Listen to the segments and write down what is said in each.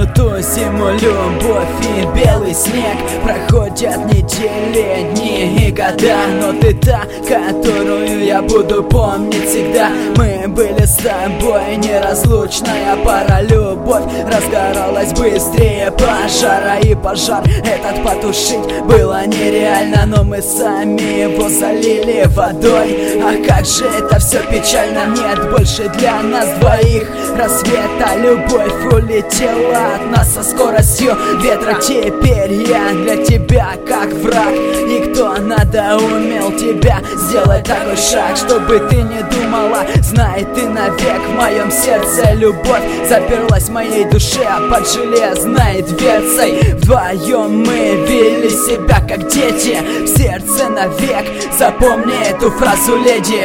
эту зиму любовь и белый снег. Проходят недели, дни и года, но ты та, которую я буду помнить всегда. Мы были с тобой неразлучная пара. Любовь разгоралась быстрее пожара, и пожар этот потушить было нереально, но мы сами его залили водой. А как же это все печально, нет больше для нас двоих рассвета. Любовь улетела от нас со скоростью ветра. Теперь я для тебя как враг, и кто надоумел тебя сделать такой шаг, чтобы ты не думала, знай ты навек. В моем сердце любовь заперлась в моей душе под железной дверцей. Вдвоем мы вели себя как дети, в сердце навек. Запомни эту фразу, леди.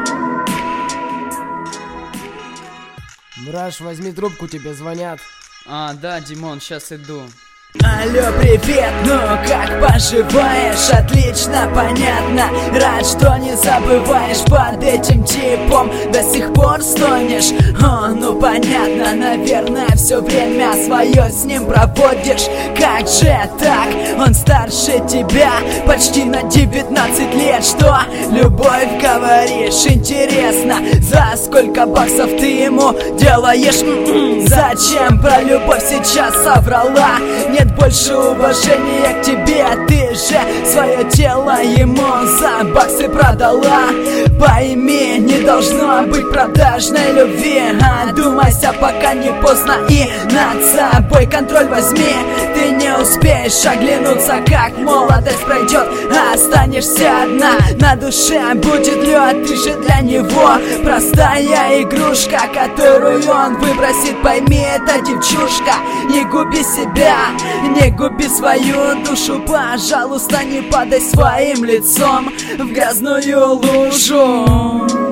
Мраш, возьми трубку, тебе звонят. Да, Димон, сейчас иду. Алло, привет, ну как поживаешь? Отлично, понятно, рад, что не забываешь. Под этим типом до сих пор стонешь. Ну понятно, наверное, все время свое с ним проводишь. Как же так? Он старше тебя почти на 19 лет. Что? Любовь, говоришь? Интересно, за сколько баксов ты ему делаешь? Зачем про любовь сейчас соврала? Нет больше уважения к тебе, ты же свое тело ему за баксы продала. Пойми, не должно быть продажной любви. Одумайся, пока не поздно, и над собой контроль возьми. Ты не успеешь оглянуться, как молодость пройдет, останешься одна. На душе будет лед, ты же для него простая игрушка, которую он выбросит. Пойми, это девчушка, не губи себя, не губи свою душу. Пожалуйста, не падай своим лицом в грязную лужу.